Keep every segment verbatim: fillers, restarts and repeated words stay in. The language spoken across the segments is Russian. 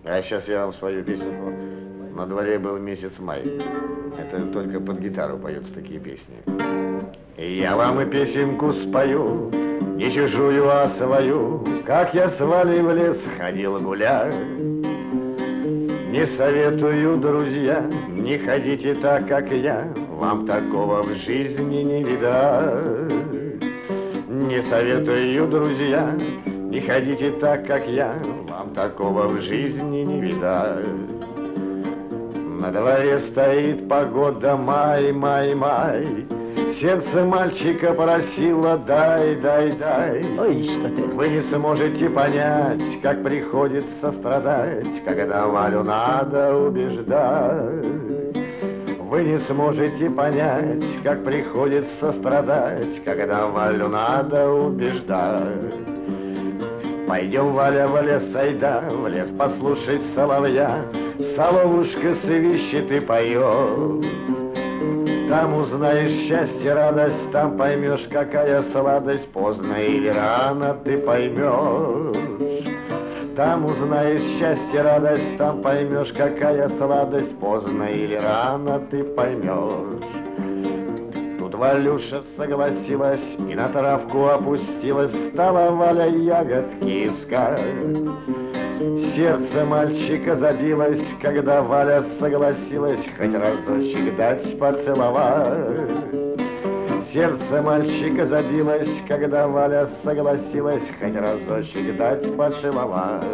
А сейчас я вам свою песенку. На дворе был месяц май. Это только под гитару поются такие песни. И я вам и песенку спою, не чужую, а свою, как я с Валей в лес ходил гулять. Не советую, друзья, не ходите так, как я, вам такого в жизни не видать. Не советую, друзья, не ходите так, как я, вам такого в жизни не видать. На дворе стоит погода, май, май, май. Сердце мальчика просило, дай, дай, дай. Ой, что ты. Вы не сможете понять, как приходится страдать, когда Валю надо убеждать. Вы не сможете понять, как приходится страдать, когда Валю надо убеждать. Пойдем, Валя, в лес, айда, в лес послушать соловья, соловушка свищет и поет. Там узнаешь счастье, радость, там поймешь, какая сладость, поздно или рано ты поймешь. Там узнаешь счастье, радость, там поймешь, какая сладость, поздно или рано ты поймешь. Тут Валюша согласилась и на травку опустилась, стала Валя ягодки искать. Сердце мальчика забилось, когда Валя согласилась хоть разочек дать поцеловать. Сердце мальчика забилось, когда Валя согласилась хоть разочек дать поцеловать.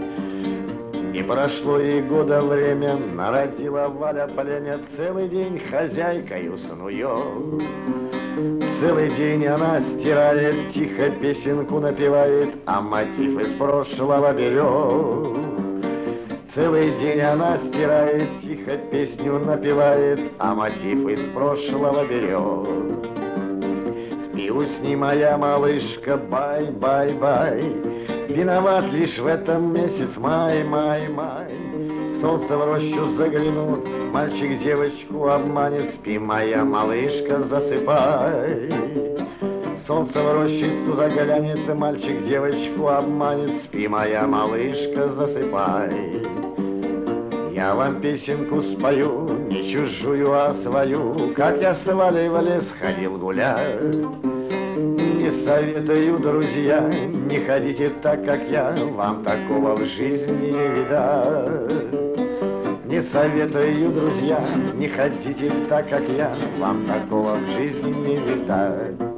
Не прошло и года время, народила Валя племя, целый день хозяйкою снует. Целый день она стирает, тихо песенку напевает, а мотив из прошлого берет. Целый день она стирает, тихо песню напевает, а мотив из прошлого берет. Спи, усни, моя малышка, бай, бай, бай. Виноват лишь в этом месяц май, май, май. Солнце в рощу заглянут, мальчик девочку обманет. Спи, моя малышка, засыпай. Солнце в рощицу заглянет, мальчик девочку обманет. Спи, моя малышка, засыпай. Я вам песенку спою, не чужую, а свою, как я с Валей в лес ходил гулять. Не советую, друзья, не ходите так, как я, вам такого в жизни не видать. Не советую, друзья, не ходите так, как я, вам такого в жизни не видать.